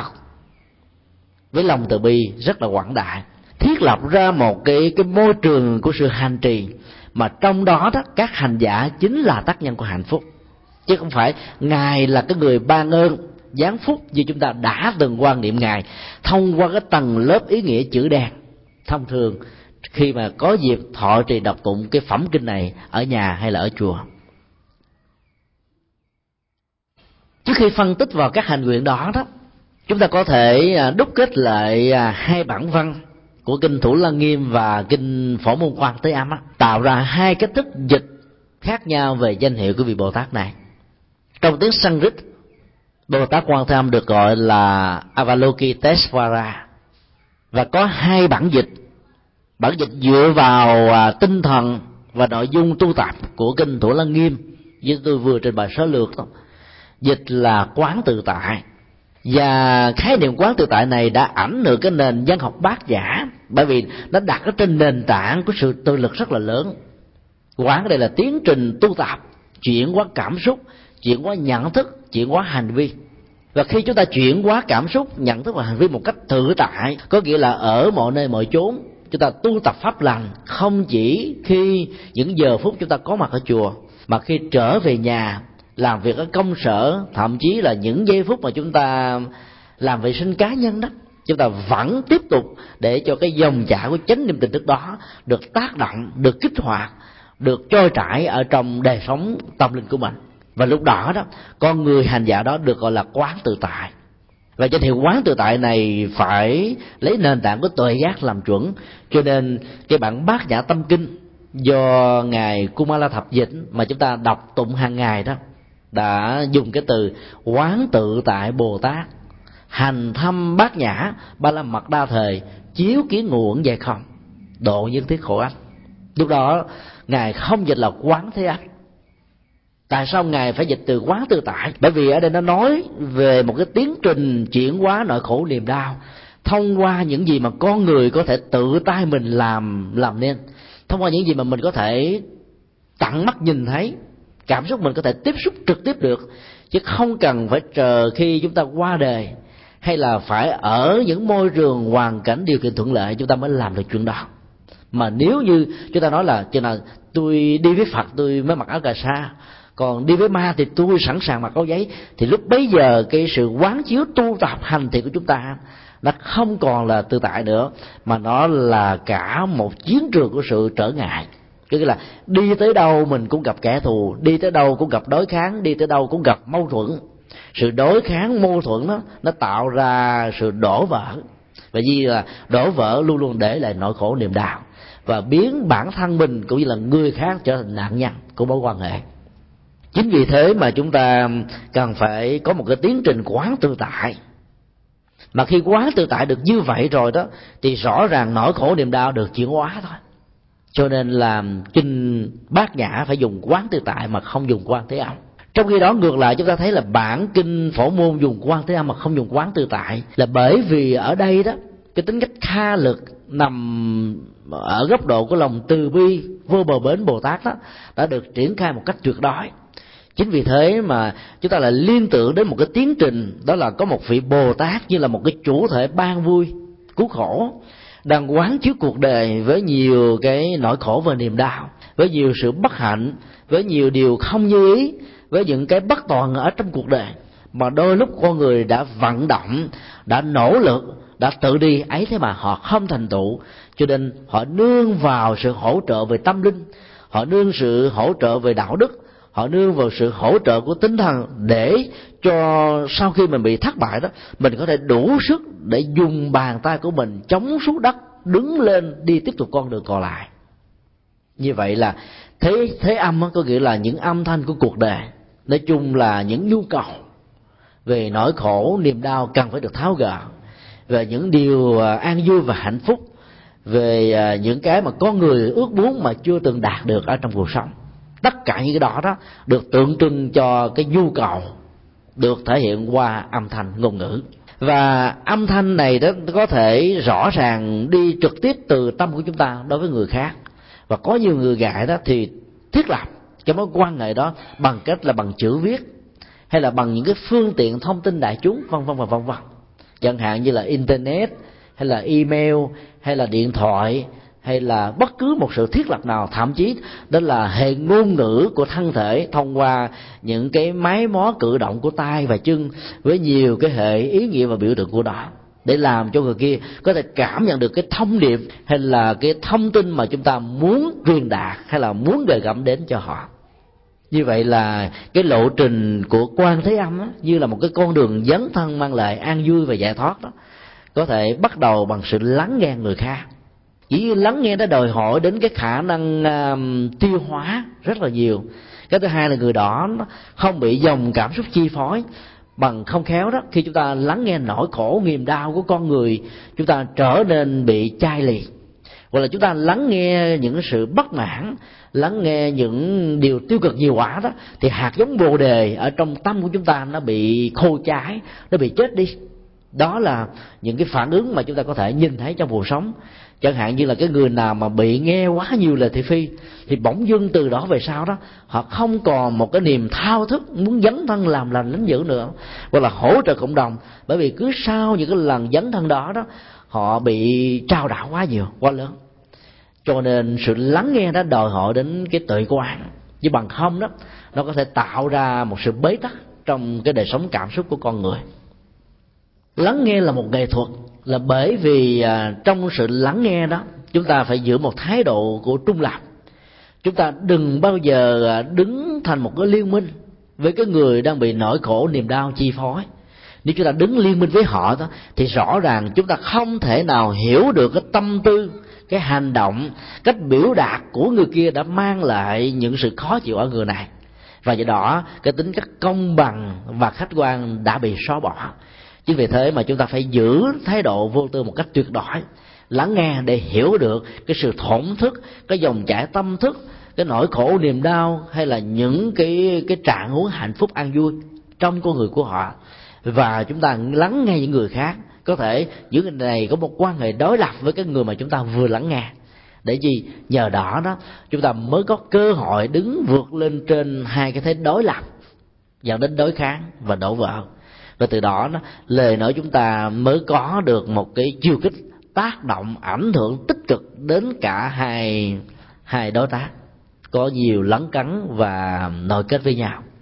với lòng từ bi rất là quảng đại, thiết lập ra một cái cái môi trường của sự hành trì mà trong đó đó các hành giả chính là tác nhân của hạnh phúc, chứ không phải Ngài là cái người ban ơn giáng phúc như chúng ta đã từng quan niệm Ngài thông qua cái tầng lớp ý nghĩa chữ đen. Thông thường khi mà có dịp thọ trì đọc tụng cái phẩm kinh này ở nhà hay là ở chùa, trước khi phân tích vào các hành nguyện đó đó, chúng ta có thể đúc kết lại hai bản văn của kinh Thủ Lăng Nghiêm và kinh Phổ Môn Quan Thế Âm, tạo ra hai cách thức dịch khác nhau về danh hiệu của vị Bồ Tát này. Trong tiếng Sanskrit, Bồ Tát Quan Thế Âm được gọi là Avalokitesvara, và có hai bản dịch. Bản dịch dựa vào tinh thần và nội dung tu tập của kinh Thủ Lăng Nghiêm, như tôi vừa trình bày sơ lược đó, dịch là quán tự tại. Và khái niệm quán tự tại này đã ảnh hưởng cái nền văn học bát nhã, bởi vì nó đặt ở trên nền tảng của sự tự lực rất là lớn. Quán ở đây là tiến trình tu tập, chuyển hóa cảm xúc, chuyển hóa nhận thức, chuyển hóa hành vi. Và khi chúng ta chuyển hóa cảm xúc, nhận thức và hành vi một cách tự tại, có nghĩa là ở mọi nơi mọi chốn chúng ta tu tập pháp lành, không chỉ khi những giờ phút chúng ta có mặt ở chùa, mà khi trở về nhà, làm việc ở công sở, thậm chí là những giây phút mà chúng ta làm vệ sinh cá nhân đó, chúng ta vẫn tiếp tục để cho cái dòng chảy của chánh niệm tỉnh thức đó được tác động, được kích hoạt, được trôi chảy ở trong đời sống tâm linh của mình. Và lúc đó đó, con người hành giả đó được gọi là quán tự tại. Và danh hiệu quán tự tại này phải lấy nền tảng của tuệ giác làm chuẩn. Cho nên cái bản Bát Nhã Tâm Kinh do ngài Kumala Thập Dịch mà chúng ta đọc tụng hàng ngày đó, đã dùng cái từ quán tự tại Bồ Tát, hành thâm bát nhã, ba la mật đa thời, chiếu kiến nguồn về không, độ nhân thiết khổ ách. Lúc đó ngài không dịch là quán thế ách. Tại sao ngài phải dịch từ quán tự tại? Bởi vì ở đây nó nói về một cái tiến trình chuyển hóa nỗi khổ niềm đau thông qua những gì mà con người có thể tự tay mình làm làm nên, thông qua những gì mà mình có thể tận mắt nhìn thấy, cảm xúc mình có thể tiếp xúc trực tiếp được, chứ không cần phải chờ khi chúng ta qua đời hay là phải ở những môi trường hoàn cảnh điều kiện thuận lợi chúng ta mới làm được chuyện đó. Mà nếu như chúng ta nói là cho nên tôi đi với Phật tôi mới mặc áo cà sa, còn đi với ma thì tôi sẵn sàng mặc áo giấy, thì lúc bấy giờ cái sự quán chiếu tu tập hành thiện của chúng ta nó không còn là tự tại nữa, mà nó là cả một chiến trường của sự trở ngại. Tức là đi tới đâu mình cũng gặp kẻ thù, đi tới đâu cũng gặp đối kháng, đi tới đâu cũng gặp mâu thuẫn. Sự đối kháng mâu thuẫn đó nó tạo ra sự đổ vỡ, và vì là đổ vỡ luôn luôn để lại nỗi khổ niềm đau và biến bản thân mình cũng như là người khác trở thành nạn nhân của mối quan hệ. Chính vì thế mà chúng ta cần phải có một cái tiến trình quán tự tại. Mà khi quán tự tại được như vậy rồi đó, thì rõ ràng nỗi khổ niềm đau được chuyển hóa thôi. Cho nên là kinh Bát Nhã phải dùng quán tự tại mà không dùng Quan Thế Âm. Trong khi đó ngược lại, chúng ta thấy là bản kinh Phổ Môn dùng Quan Thế Âm mà không dùng quán tự tại, là bởi vì ở đây đó cái tính cách tha lực nằm ở góc độ của lòng từ bi vô bờ bến Bồ Tát đó đã được triển khai một cách tuyệt đối. Chính vì thế mà chúng ta lại liên tưởng đến một cái tiến trình, đó là có một vị Bồ Tát như là một cái chủ thể ban vui cứu khổ, đang quán chiếu cuộc đời với nhiều cái nỗi khổ và niềm đau, với nhiều sự bất hạnh, với nhiều điều không như ý, với những cái bất toàn ở trong cuộc đời mà đôi lúc con người đã vận động, đã nỗ lực, đã tự đi ấy, thế mà họ không thành tựu. Cho nên họ nương vào sự hỗ trợ về tâm linh, họ nương sự hỗ trợ về đạo đức, họ nương vào sự hỗ trợ của tinh thần, để cho sau khi mình bị thất bại đó, mình có thể đủ sức để dùng bàn tay của mình chống xuống đất, đứng lên đi tiếp tục con đường còn lại. Như vậy là thế thế âm có nghĩa là những âm thanh của cuộc đời, nói chung là những nhu cầu về nỗi khổ niềm đau cần phải được tháo gỡ, về những điều an vui và hạnh phúc, về những cái mà con người ước muốn mà chưa từng đạt được ở trong cuộc sống. Tất cả những cái đó đó được tượng trưng cho cái nhu cầu được thể hiện qua âm thanh ngôn ngữ. Và âm thanh này đó có thể rõ ràng đi trực tiếp từ tâm của chúng ta đối với người khác. Và có nhiều người ngại đó thì thiết lập cái mối quan hệ đó bằng cách là bằng chữ viết, hay là bằng những cái phương tiện thông tin đại chúng, vân vân và vân vân. Chẳng hạn như là internet, hay là email, hay là điện thoại, hay là bất cứ một sự thiết lập nào, thậm chí đó là hệ ngôn ngữ của thân thể thông qua những cái máy mó cử động của tay và chân với nhiều cái hệ ý nghĩa và biểu tượng của đó, để làm cho người kia có thể cảm nhận được cái thông điệp hay là cái thông tin mà chúng ta muốn truyền đạt hay là muốn gửi gắm đến cho họ. Như vậy là cái lộ trình của Quan Thế Âm đó, như là một cái con đường dấn thân mang lại an vui và giải thoát đó, có thể bắt đầu bằng sự lắng nghe người khác. Chỉ lắng nghe đã đòi hỏi đến cái khả năng uh, tiêu hóa rất là nhiều. Cái thứ hai là người đó không bị dòng cảm xúc chi phối. Bằng không khéo đó, khi chúng ta lắng nghe nỗi khổ niềm đau của con người, chúng ta trở nên bị chai lì. Hoặc là chúng ta lắng nghe những sự bất mãn, lắng nghe những điều tiêu cực nhiều quá đó, thì hạt giống bồ đề ở trong tâm của chúng ta nó bị khô cháy, nó bị chết đi. Đó là những cái phản ứng mà chúng ta có thể nhìn thấy trong cuộc sống. Chẳng hạn như là cái người nào mà bị nghe quá nhiều lời thị phi, thì bỗng dưng từ đó về sau đó họ không còn một cái niềm thao thức muốn dấn thân làm lành lính dữ nữa, hoặc là hỗ trợ cộng đồng. Bởi vì cứ sau những cái lần dấn thân đó đó, họ bị trao đảo quá nhiều, quá lớn. Cho nên sự lắng nghe đó đòi hỏi đến cái tuệ quán, chứ bằng không đó nó có thể tạo ra một sự bế tắc trong cái đời sống cảm xúc của con người. Lắng nghe là một nghệ thuật, là bởi vì à, trong sự lắng nghe đó chúng ta phải giữ một thái độ của trung lập. Chúng ta đừng bao giờ à, đứng thành một cái liên minh với cái người đang bị nỗi khổ niềm đau chi phối. Nếu chúng ta đứng liên minh với họ đó, thì rõ ràng chúng ta không thể nào hiểu được cái tâm tư, cái hành động, cách biểu đạt của người kia đã mang lại những sự khó chịu ở người này. Và do đó cái tính cách công bằng và khách quan đã bị xóa bỏ. Chính vì thế mà chúng ta phải giữ thái độ vô tư một cách tuyệt đối, lắng nghe để hiểu được cái sự thổn thức, cái dòng chảy tâm thức, cái nỗi khổ niềm đau, hay là những cái cái trạng huống hạnh phúc an vui trong con người của họ. Và chúng ta lắng nghe những người khác, có thể những người này có một quan hệ đối lập với cái người mà chúng ta vừa lắng nghe. Để gì? Nhờ đó đó chúng ta mới có cơ hội đứng vượt lên trên hai cái thế đối lập, dẫn đến đối kháng và đổ vỡ. Và từ đó, đó lời nói chúng ta mới có được một cái chiêu kích tác động ảnh hưởng tích cực đến cả hai hai đối tác, có nhiều lấn cấn và nội kết với nhau.